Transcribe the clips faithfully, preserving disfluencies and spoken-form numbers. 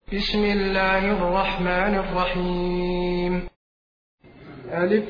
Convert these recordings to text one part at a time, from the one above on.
بسم الله الرحمن الرحيم. ألف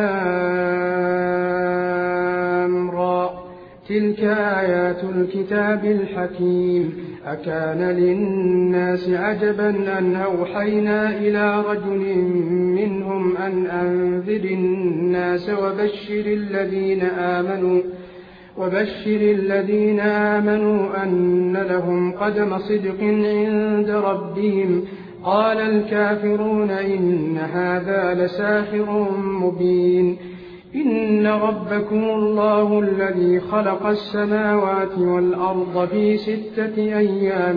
لام را، تلك آيات الكتاب الحكيم. أكان للناس عجبا أن أوحينا إلى رجل منهم أن أنذر الناس وبشر الذين آمنوا وبشر الذين آمنوا أن لهم قدم صدق عند ربهم. قال الكافرون إن هذا لساحر مبين. إن ربكم الله الذي خلق السماوات والأرض في ستة أيام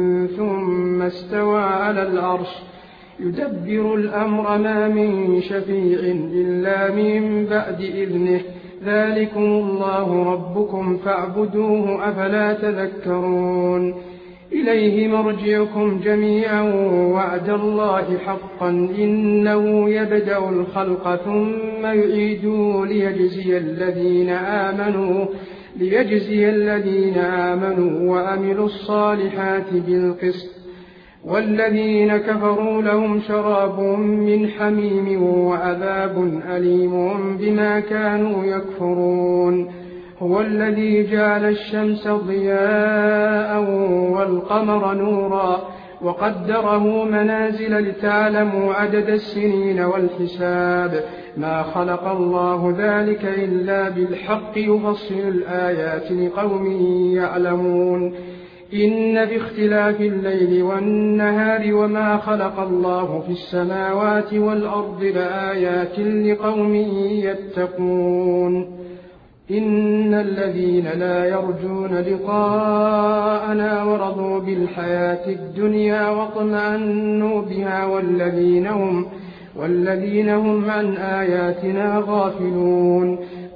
ثم استوى على العرش يدبر الأمر ما من شفيع إلا من بعد إذنه. ذلكم الله ربكم فاعبدوه أفلا تذكرون. إليه مرجعكم جميعا وعد الله حقا إنه يبدأ الخلق ثم يعيده ليجزي الذين آمنوا ليجزي الذين آمنوا وعملوا الصالحات بالقسط. والذين كفروا لهم شراب من حميم وعذاب أليم بما كانوا يكفرون. هو الذي جعل الشمس ضياء والقمر نورا وقدره منازل لتعلموا عدد السنين والحساب. ما خلق الله ذلك إلا بالحق يفصل الآيات لقوم يعلمون. إن في اختلاف الليل والنهار وما خلق الله في السماوات والأرض لآيات لقوم يتقون. إن الذين لا يرجون لقاءنا ورضوا بالحياة الدنيا واطمأنوا بها والذين هم, والذين هم عن آياتنا غافلون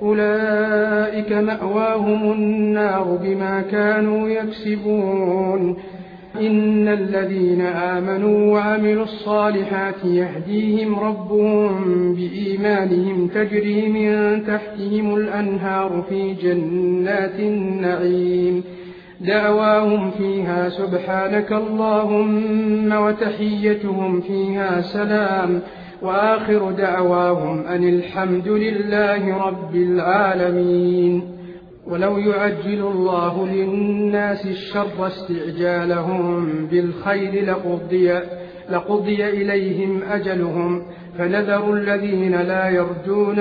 أولئك مأواهم النار بما كانوا يكسبون. إن الذين آمنوا وعملوا الصالحات يهديهم ربهم بإيمانهم تجري من تحتهم الأنهار في جنات النعيم. دعواهم فيها سبحانك اللهم وتحيتهم فيها سلام وآخر دعواهم أن الحمد لله رب العالمين. ولو يعجل الله للناس الشر استعجالهم بالخير لقضي, لقضي إليهم أجلهم فنذر الذين لا يرجون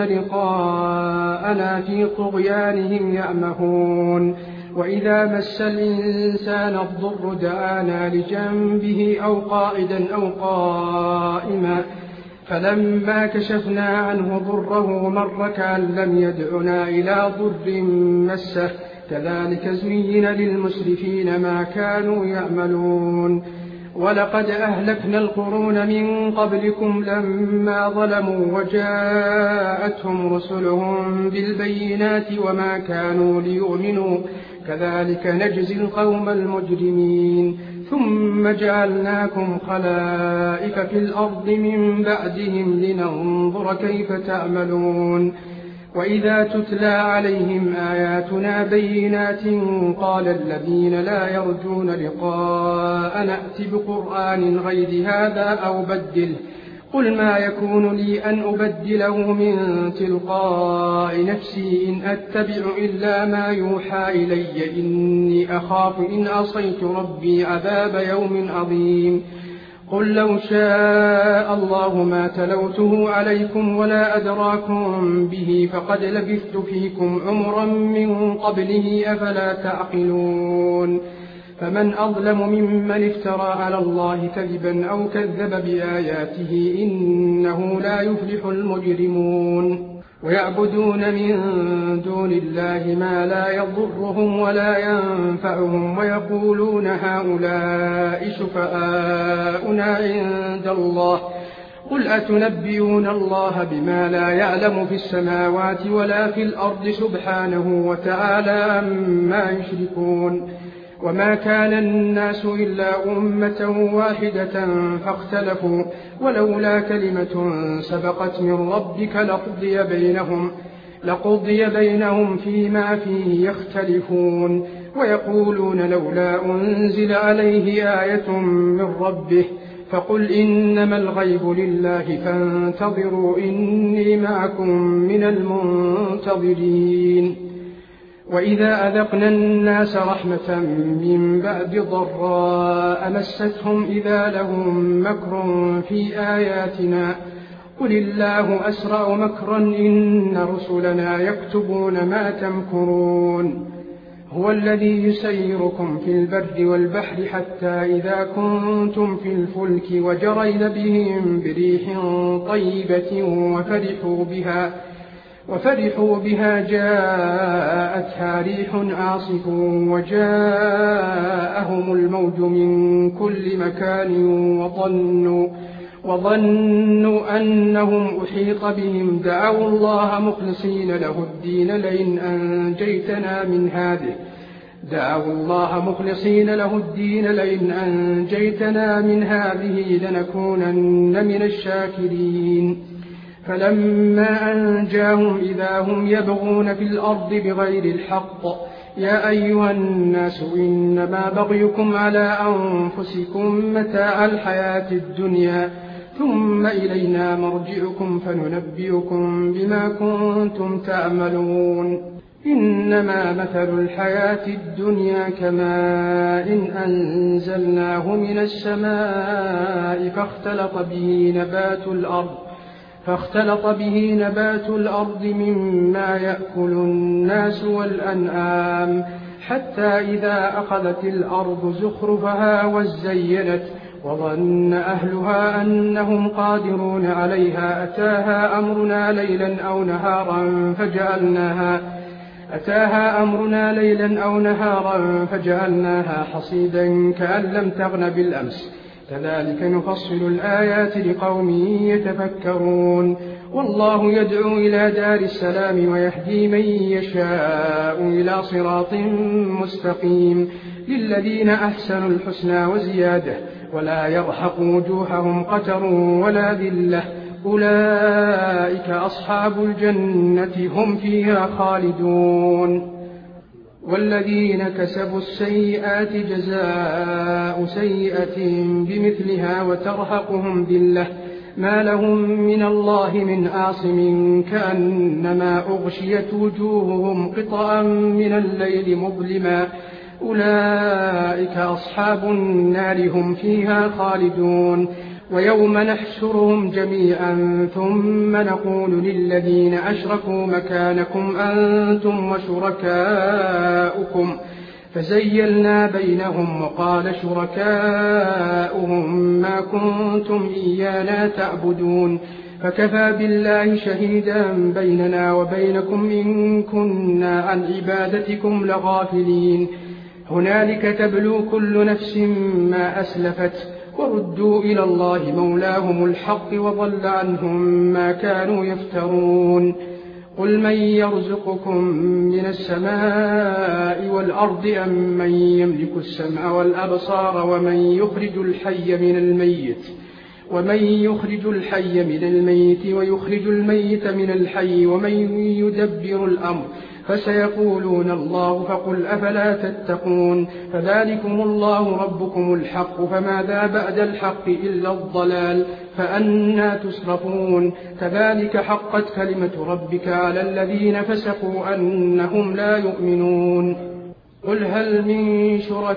لقاءنا في طغيانهم يعمهون. وإذا مس الإنسان الضر دعانا لجنبه أو قائدا أو قائما فلما كشفنا عنه ضره مر كأن لم يدعنا إلى ضر مسه. كذلك زين للمسرفين ما كانوا يعملون. ولقد أهلكنا القرون من قبلكم لما ظلموا وجاءتهم رسلهم بالبينات وما كانوا ليؤمنوا كذلك نجزي القوم المجرمين. ثم جعلناكم خلائف في الأرض من بعدهم لننظر كيف تعملون. وإذا تتلى عليهم آياتنا بينات قال الذين لا يرجون لقاء نأت بقرآن غير هذا أو بدله. قل ما يكون لي أن أبدله من تلقاء نفسي إن أتبع إلا ما يوحى إلي إني أخاف إن عصيت ربي عذاب يوم عظيم. قل لو شاء الله ما تلوته عليكم ولا أدراكم به فقد لبثت فيكم عمرا من قبله أفلا تعقلون. فمن أظلم ممن افترى على الله كذبا أو كذب بآياته إنه لا يفلح المجرمون. ويعبدون من دون الله ما لا يضرهم ولا ينفعهم ويقولون هؤلاء شفعاؤنا عند الله. قل أتنبئون الله بما لا يعلم في السماوات ولا في الأرض سبحانه وتعالى عما يشركون. وما كان الناس إلا أمة واحدة فاختلفوا ولولا كلمة سبقت من ربك لقضي بينهم, لقضي بينهم فيما فيه يختلفون. ويقولون لولا أنزل عليه آية من ربه فقل إنما الغيب لله فانتظروا إني معكم من المنتظرين. وإذا أذقنا الناس رحمة من بعد ضراء مستهم إذا لهم مكر في آياتنا قل الله أسرع مكرا إن رسلنا يكتبون ما تمكرون. هو الذي يسيركم في البر والبحر حتى إذا كنتم في الفلك وجرين بهم بريح طيبة وفرحوا بها وفرحوا بها جاءتها ريح عاصف وجاءهم الموج من كل مكان وظنوا, وظنوا أنهم أحيط بهم دعوا الله مخلصين له الدين لئن أنجيتنا من هذه دعوا الله مخلصين له الدين لئن أنجيتنا من هذه لنكونن من الشاكرين. فلما أنجاهم إذا هم يبغون في الأرض بغير الحق يا أيها الناس إنما بغيكم على أنفسكم متاع الحياة الدنيا ثم إلينا مرجعكم فننبئكم بما كنتم تعملون. إنما مثل الحياة الدنيا كماء إن أنزلناه من السماء فاختلط به نبات الأرض فاختلط به نبات الأرض مما يأكل الناس والأنعام حتى إذا أخذت الأرض زخرفها وزينت وظن أهلها أنهم قادرون عليها أتاها أمرنا ليلا أو نهارا فجعلناها أتاها أمرنا ليلا أو نهارا فجعلناها حصيدا كأن لم تغن بالأمس كذلك نفصل الآيات لقوم يتفكرون. والله يدعو إلى دار السلام ويهدي من يشاء إلى صراط مستقيم. للذين أحسنوا الحسنى وزيادة ولا يرهق وجوههم قتر ولا ذلة أولئك أصحاب الجنة هم فيها خالدون. والذين كسبوا السيئات جزاء سيئة بمثلها وترهقهم ذلة ما لهم من الله من عاصم كأنما أغشيت وجوههم قطعا من الليل مظلما أولئك أصحاب النار هم فيها خالدون. ويوم نحشرهم جميعا ثم نقول للذين أشركوا مكانكم أنتم وشركاؤكم فزيلنا بينهم وقال شركاؤهم ما كنتم إيانا تعبدون فكفى بالله شهيدا بيننا وبينكم إن كنا عن عبادتكم لغافلين. هنالك تبلو كل نفس ما أسلفت وردوا إلى الله مولاهم الحق وضل عنهم ما كانوا يفترون. قل من يرزقكم من السماء والأرض أم من يملك السمع والأبصار ومن يخرج الحي من الميت ومن يخرج الحي من الميت ويخرج الميت من الحي ومن يدبر الأمر فسيقولون الله فقل أفلا تتقون. فذلكم الله ربكم الحق فماذا بعد الحق إلا الضلال فأنى تصرفون. كذلك حقت كلمة ربك على الذين فسقوا أنهم لا يؤمنون. قل هل من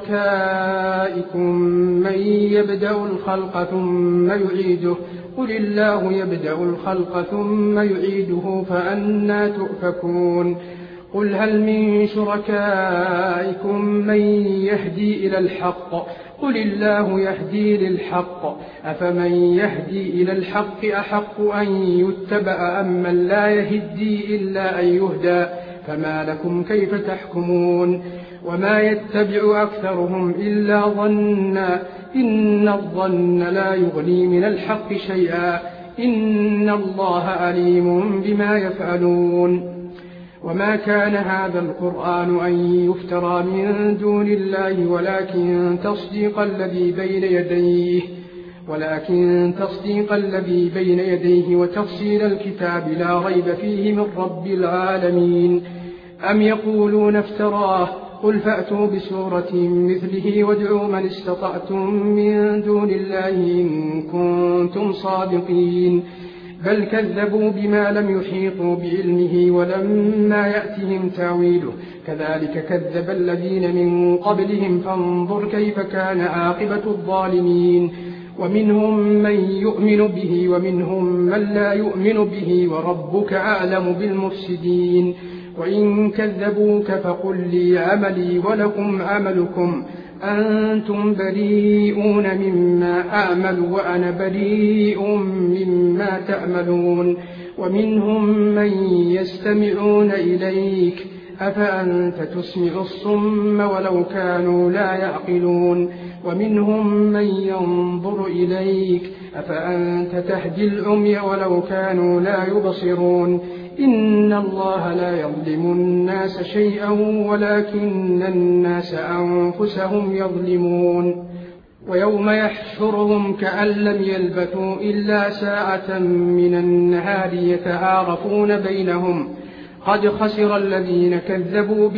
شركائكم من يبدأ الخلق ثم يعيده قل الله يبدأ الخلق ثم يعيده فأنى تؤفكون. قل هل من شركائكم من يهدي إلى الحق قل الله يهدي للحق أفمن يهدي إلى الحق أحق أن يتبع أم من لا يهدي إلا أن يهدى فما لكم كيف تحكمون. وما يتبع أكثرهم إلا ظنا إن الظن لا يغني من الحق شيئا إن الله عليم بما يفعلون. وما كان هذا القرآن أن يفترى من دون الله ولكن تصديق الذي بين يديه ولكن تصديق الذي بين يديه وتفصيل الكتاب لا ريب فيه من رب العالمين. أم يقولون افتراه قل فأتوا بسورة مثله وادعوا من استطعتم من دون الله إن كنتم صادقين بل كذبوا بما لم يحيطوا بعلمه ولما يأتهم تاويله كذلك كذب الذين من قبلهم فانظر كيف كان عاقبة الظالمين ومنهم من يؤمن به ومنهم من لا يؤمن به وربك أعلم بالمفسدين وإن كذبوك فقل لي عملي ولكم عملكم أنتم بريئون مما أعمل وأنا بريء مما تعملون ومنهم من يستمعون إليك أفأنت تسمع الصم ولو كانوا لا يعقلون ومنهم من ينظر إليك أفأنت تهدي العمي ولو كانوا لا يبصرون إن الله لا يظلم الناس شيئا ولكن الناس أنفسهم يظلمون ويوم يحشرهم كأن لم يلبثوا إلا ساعة من النهار يتعارفون بينهم قد خسر الذين كذبوا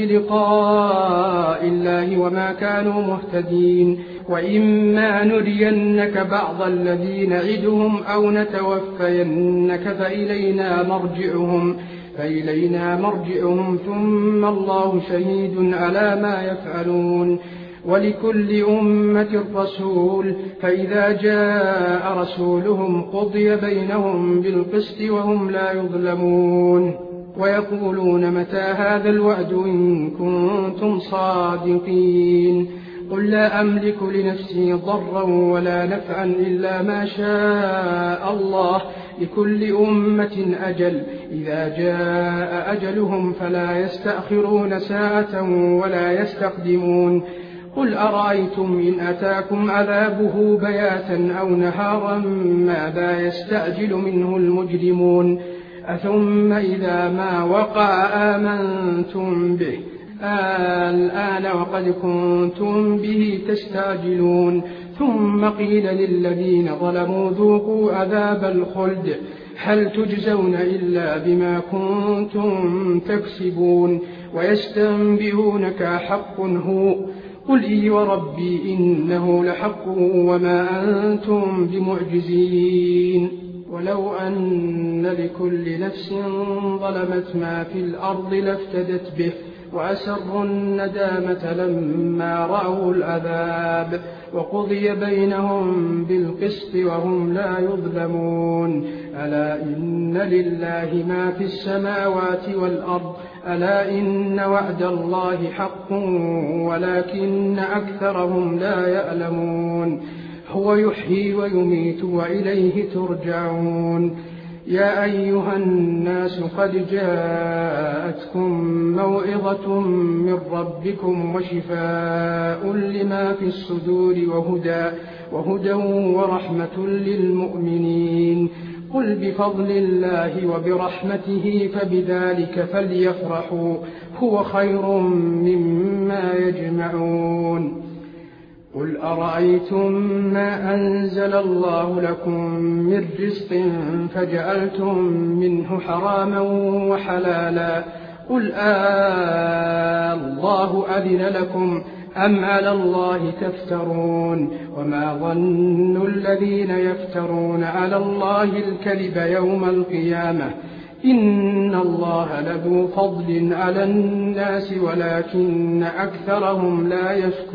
بلقاء الله وما كانوا مهتدين وإما نرينك بعض الذين نعدهم أو نتوفينك فإلينا مرجعهم فإلينا مرجعهم ثم الله شهيد على ما يفعلون ولكل أمة رسول فإذا جاء رسولهم قضي بينهم بالقسط وهم لا يظلمون ويقولون متى هذا الوعد إن كنتم صادقين قل لا أملك لنفسي ضرا ولا نفعا إلا ما شاء الله لكل أمة أجل إذا جاء أجلهم فلا يستأخرون ساعة ولا يستقدمون قل أرأيتم إن أتاكم عذابه بياتا أو نهارا ماذا يستعجل منه المجرمون أثم إذا ما وقع آمنتم به الآن وقد كنتم به تستعجلون ثم قيل للذين ظلموا ذوقوا عذاب الخلد هل تجزون إلا بما كنتم تكسبون ويستنبئونك حق هو قل إي وربي إنه لحق وما أنتم بمعجزين ولو أن لكل نفس ظلمت ما في الأرض لافتدت به وأسروا الندامة لما رأوا العذاب وقضي بينهم بالقسط وهم لا يظلمون ألا إن لله ما في السماوات والأرض ألا إن وعد الله حق ولكن أكثرهم لا يعلمون هو يحيي ويميت وإليه ترجعون يا أيها الناس قد جاءتكم موعظة من ربكم وشفاء لما في الصدور وهدى, وهدى ورحمة للمؤمنين قل بفضل الله وبرحمته فبذلك فليفرحوا هو خير مما يجمعون قل أرأيتم ما أنزل الله لكم من رزق فجعلتم منه حراما وحلالا قل آه الله أذن لكم أم على الله تفترون وما ظن الذين يفترون على الله الكذب يوم القيامة إن الله لذو فضل على الناس ولكن أكثرهم لا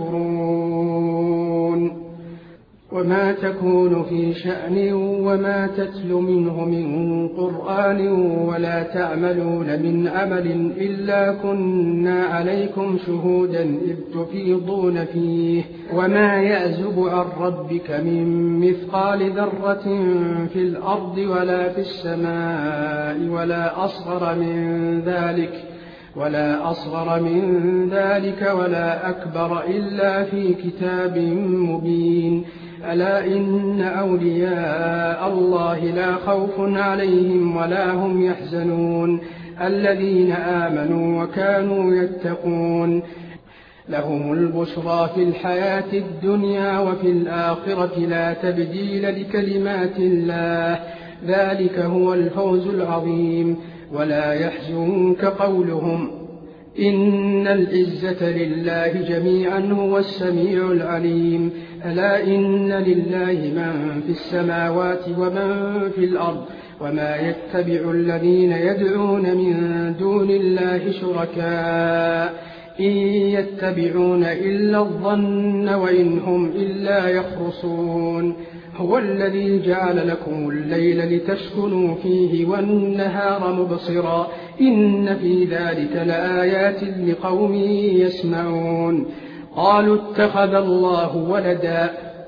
يشكرون وما تكون في شأن وما تتل منه من قرآن ولا تعملون من عمل إلا كنا عليكم شهودا إذ تفيضون فيه وما يعزب عن ربك من مثقال ذرة في الأرض ولا في السماء ولا أصغر من ذلك ولا أصغر من ذلك ولا أكبر إلا في كتاب مبين ألا إن أولياء الله لا خوف عليهم ولا هم يحزنون الذين آمنوا وكانوا يتقون لهم البشرى في الحياة الدنيا وفي الآخرة لا تبديل لكلمات الله ذلك هو الفوز العظيم ولا يحزنك قولهم إن العزة لله جميعا هو السميع العليم. ألا إن لله من في السماوات ومن في الأرض وما يتبع الذين يدعون من دون الله شركاء إن يتبعون إلا الظن وإن هم إلا يخرصون. هو الذي جعل لكم الليل لتسكنوا فيه والنهار مبصرا إن في ذلك لآيات لقوم يسمعون. قالوا اتخذ الله ولدا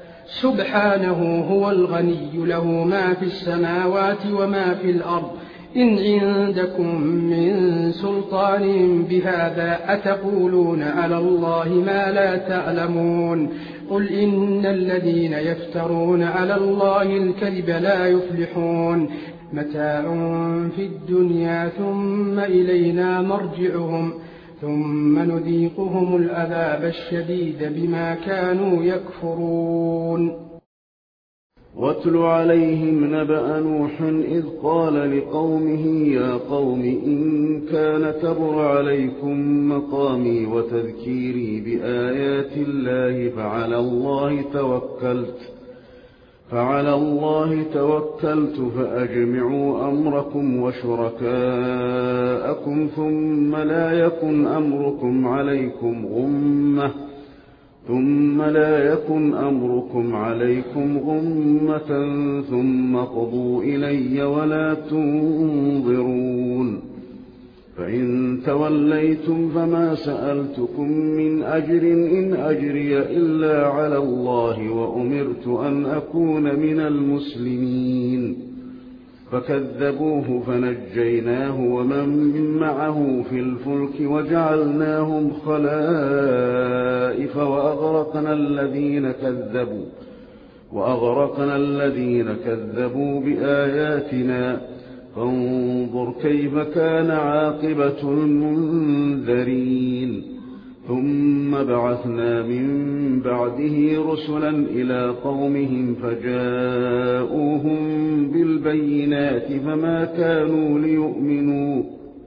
سبحانه هو الغني له ما في السماوات وما في الأرض إن عندكم من سلطان بهذا أتقولون على الله ما لا تعلمون. قل إن الذين يفترون على الله الكذب لا يفلحون. متاع في الدنيا ثم إلينا مرجعهم ثم نذيقهم العذاب الشديد بما كانوا يكفرون. واتل عليهم نبأ نوح إذ قال لقومه يا قوم إن كان كبر عليكم مقامي وتذكيري بآيات الله فعلى الله توكلت فعلى الله توكلت فأجمعوا أمركم وشركاءكم ثم لا يكن أمركم عليكم غمة ثم لا يكن أمركم عليكم غمة ثم قضوا إلي ولا تنظرون. فإن توليتم فما سألتكم من أجر إن أجري إلا على الله وأمرت أن أكون من المسلمين. فكذبوه فنجيناه ومن معه في الفلك وجعلناهم خلائف وأغرقنا الذين كذبوا وأغرقنا الذين كذبوا بآياتنا فانظر كيف كان عاقبة المنذرين. ثم بعثنا من بعده رسلا إلى قومهم فجاءوهم بالبينات فما كانوا ليؤمنوا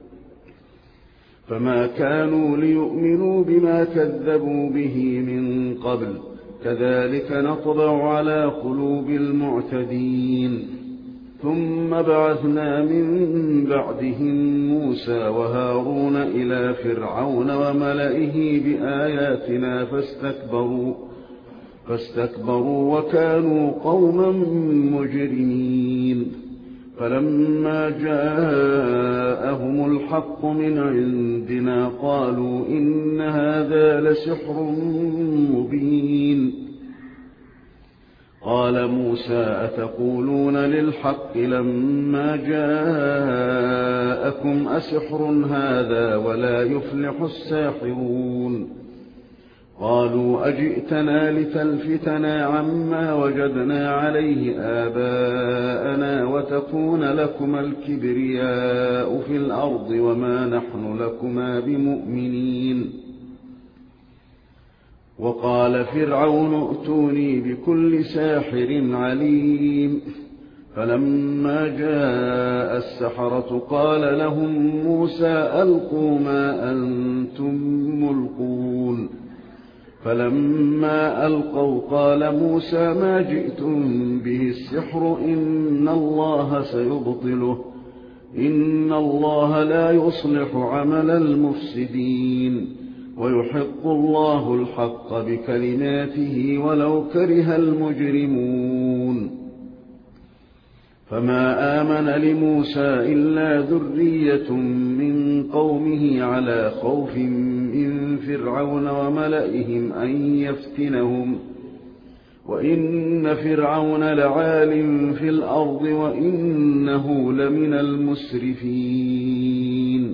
فما كانوا ليؤمنوا بما كذبوا به من قبل كذلك نطبع على قلوب المعتدين. ثم بعثنا من بعدهم موسى وهارون إلى فرعون وملئه بآياتنا فاستكبروا فاستكبروا وكانوا قوما مجرمين. فلما جاءهم الحق من عندنا قالوا إن هذا لسحر مبين. قال موسى أتقولون للحق لما جاءكم أسحر هذا ولا يفلح الساحرون. قالوا أجئتنا لتلفتنا عما وجدنا عليه آباءنا وتكون لكما الكبرياء في الأرض وما نحن لكما بمؤمنين. وقال فرعون ائتوني بكل ساحر عليم. فلما جاء السحرة قال لهم موسى ألقوا ما أنتم ملقون. فلما ألقوا قال موسى ما جئتم به السحر إن الله سيبطله إن الله لا يصلح عمل المفسدين ويحق الله الحق بكلماته ولو كره المجرمون. فما آمن لموسى إلا ذرية من قومه على خوف من فرعون وملئهم أن يفتنهم وإن فرعون لعال في الأرض وإنه لمن المسرفين.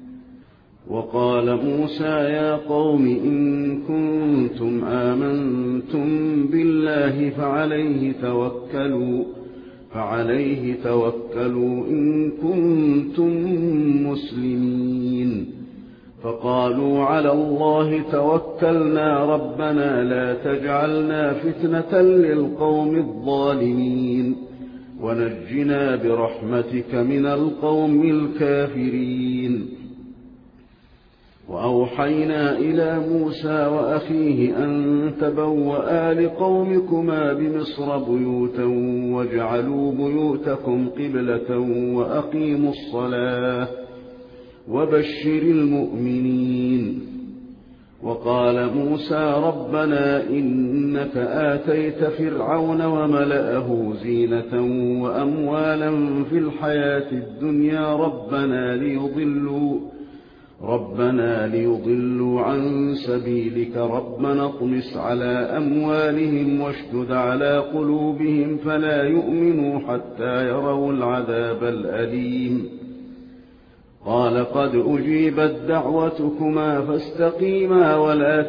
وقال موسى يا قوم إن كنتم آمنتم بالله فعليه توكلوا فعليه توكلوا إن كنتم مسلمين. فقالوا على الله توكلنا ربنا لا تجعلنا فتنة للقوم الظالمين ونجنا برحمتك من القوم الكافرين. وأوحينا إلى موسى وأخيه أن تبوأ لقومكما بمصر بيوتا واجعلوا بيوتكم قبلة وأقيموا الصلاة وبشر المؤمنين. وقال موسى ربنا إنك آتيت فرعون وملأه زينة وأموالا في الحياة الدنيا ربنا ليضلوا ربنا ليضلوا عن سبيلك ربنا اطمس على أموالهم واشدد على قلوبهم فلا يؤمنوا حتى يروا العذاب الأليم. قال قد أجيبت دعوتكما فاستقيما ولا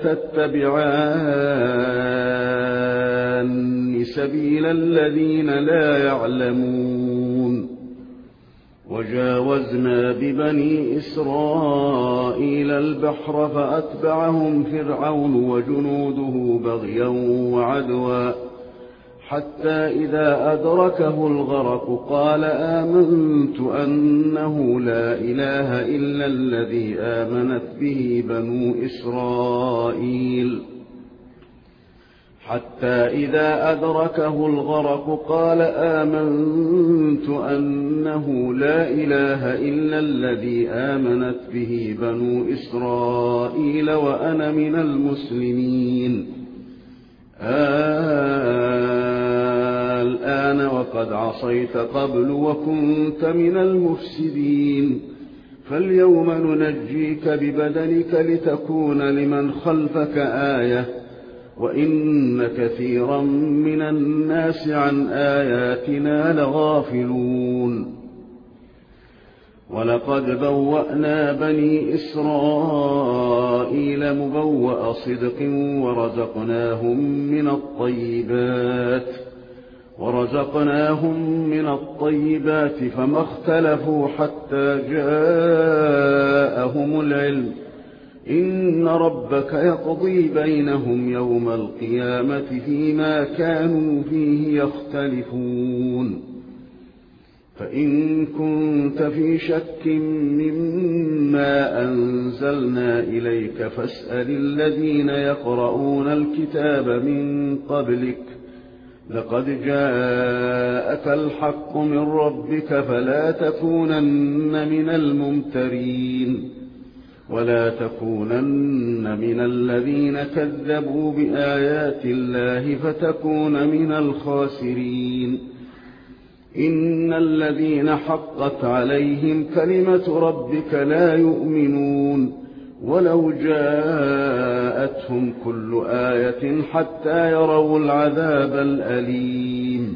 تتبعان سبيل الذين لا يعلمون. وجاوزنا ببني إسرائيل البحر فأتبعهم فرعون وجنوده بغيا وعدوا حتى إذا أدركه الغرق قال آمنت أنه لا إله إلا الذي آمنت به بنو إسرائيل حتى إذا أدركه الغرق قال آمنت أنه لا إله إلا الذي آمنت به بنو إسرائيل وأنا من المسلمين. الآن وقد عصيت قبل وكنت من المفسدين فاليوم ننجيك ببدنك لتكون لمن خلفك آية وإن كثيرا من الناس عن آياتنا لغافلون. ولقد بوأنا بني إسرائيل مبوأ صدق ورزقناهم من الطيبات ورزقناهم من الطيبات فما اختلفوا حتى جاءهم العلم إن ربك يقضي بينهم يوم القيامة فيما كانوا فيه يختلفون. فإن كنت في شك مما أنزلنا إليك فاسأل الذين يقرؤون الكتاب من قبلك لقد جاءك الحق من ربك فلا تكونن من الممترين ولا تكونن من الذين كذبوا بآيات الله فتكون من الخاسرين. إن الذين حقت عليهم كلمة ربك لا يؤمنون ولو جاءتهم كل آية حتى يروا العذاب الأليم.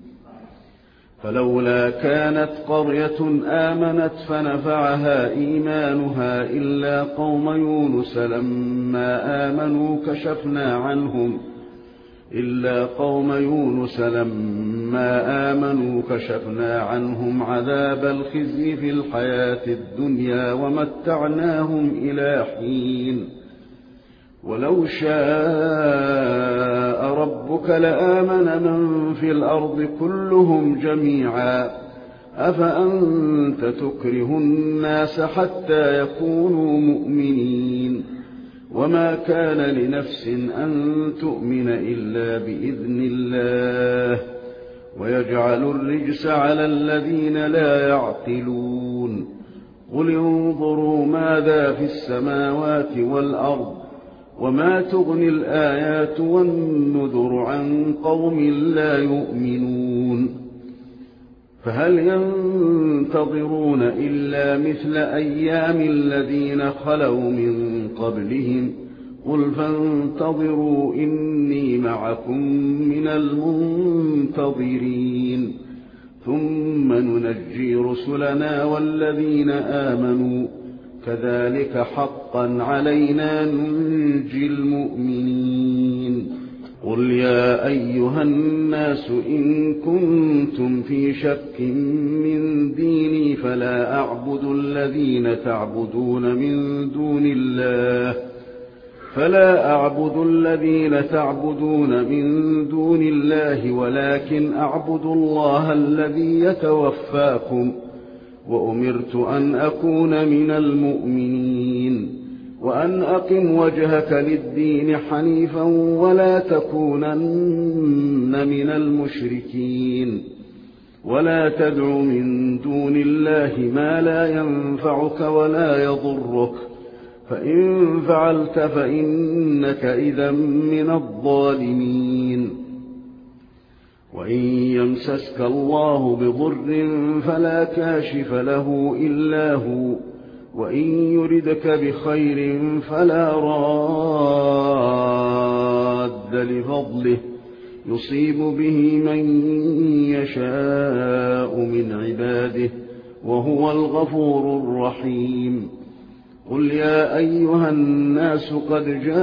فلولا كانت قرية آمنت فنفعها إيمانها إلا قوم يونس لما آمنوا كشفنا عنهم إلا قوم يونس لما آمنوا كشفنا عنهم عذاب الخزي في الحياة الدنيا ومتعناهم إلى حين. ولو شاء ربك لآمن من في الأرض كلهم جميعا أفأنت تكره الناس حتى يكونوا مؤمنين وما كان لنفس أن تؤمن إلا بإذن الله ويجعل الرجس على الذين لا يعقلون. قل انظروا ماذا في السماوات والأرض وما تغني الآيات والنذر عن قوم لا يؤمنون. فهل ينتظرون إلا مثل أيام الذين خلوا من قبلهم قل فانتظروا إني معكم من المنتظرين ثم ننجي رسلنا والذين آمنوا كذلك حقا علينا ننجي المؤمنين. قل يا أيها الناس إن كنتم في شك من ديني فلا أعبد الذين تعبدون من دون الله فلا أعبد الذين تعبدون من دون الله ولكن أعبد الله الذي يتوفاكم وأمرت أن أكون من المؤمنين. وأن أقم وجهك للدين حنيفا ولا تكونن من المشركين ولا تدع من دون الله ما لا ينفعك ولا يضرك فإن فعلت فإنك إذا من الظالمين وإن يمسسك الله بضر فلا كاشف له إلا هو وإن يردك بخير فلا راد لفضله يصيب به من يشاء من عباده وهو الغفور الرحيم قل يا أيها الناس قد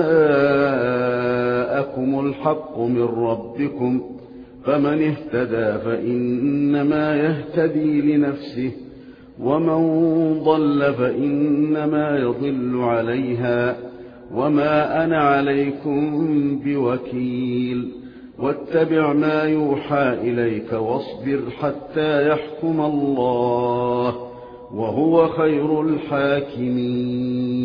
جاءكم الحق من ربكم فمن اهتدى فإنما يهتدي لنفسه ومن ضل فإنما يضل عليها وما أنا عليكم بوكيل واتبع ما يوحى إليك واصبر حتى يحكم الله وهو خير الحاكمين